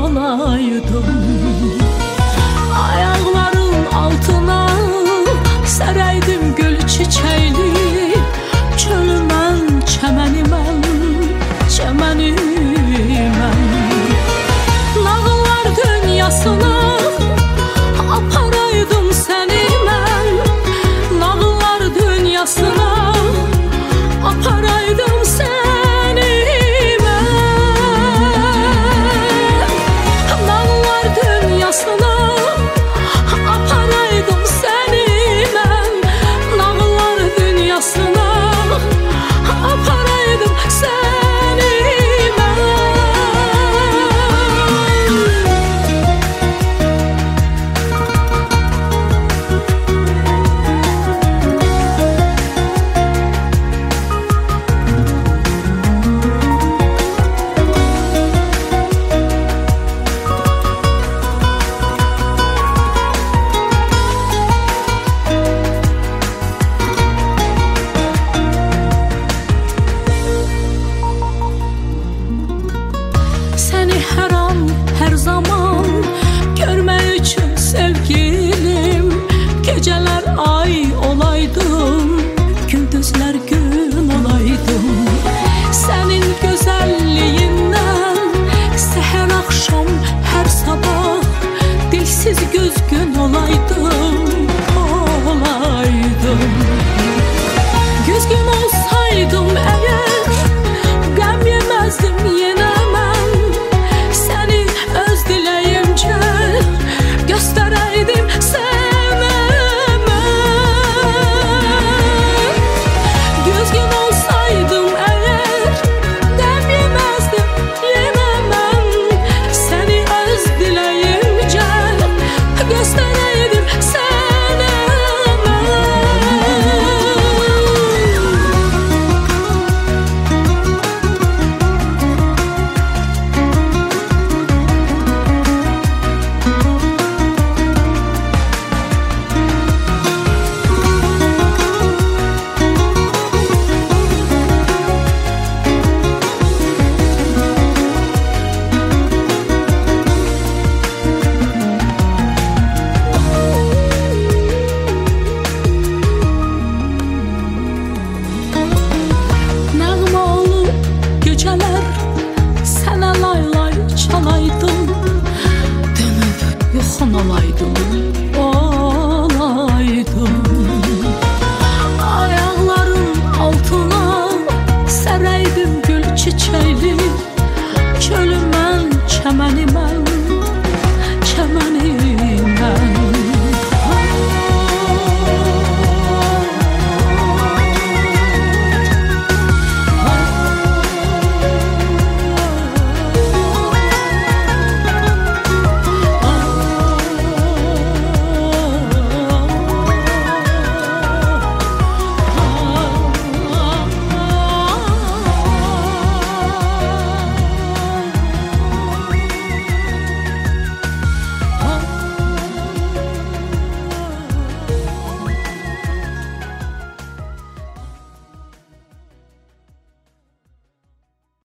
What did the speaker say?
olaydım. Ayakların altına sereydim gül çiçeğli. Çölümən, çəmənimən, çəmənimən. Nağıllar dünyasına aparaydım səni mən. Nağıllar dünyasına aparaydım səni mən. Nağıllar dünyasına aparaydım səni mən. Nağıllar dünyasına aparaydım səni mən. Səni hər an, hər zaman görmək üçün sevgilim. Gecələr ay olaydım, gündüzlər gün olaydım. Sənin gözəlliyindən səhər axşam hər sabah dilsiz güzgün olaydım, olaydım. Güzgün olsaydım əgər qəm yeməzdim yenə mən. Səni öz diləyimcə göstərəydim sənə mən. Güzgün olsaydım əgər qəm yeməzdim yenə mən. Səni öz diləyimcə göstərəydim sənə mən. Nəğmə olub gecələr sənə lay lay çalaydım. Dönüb yoxun olaydım.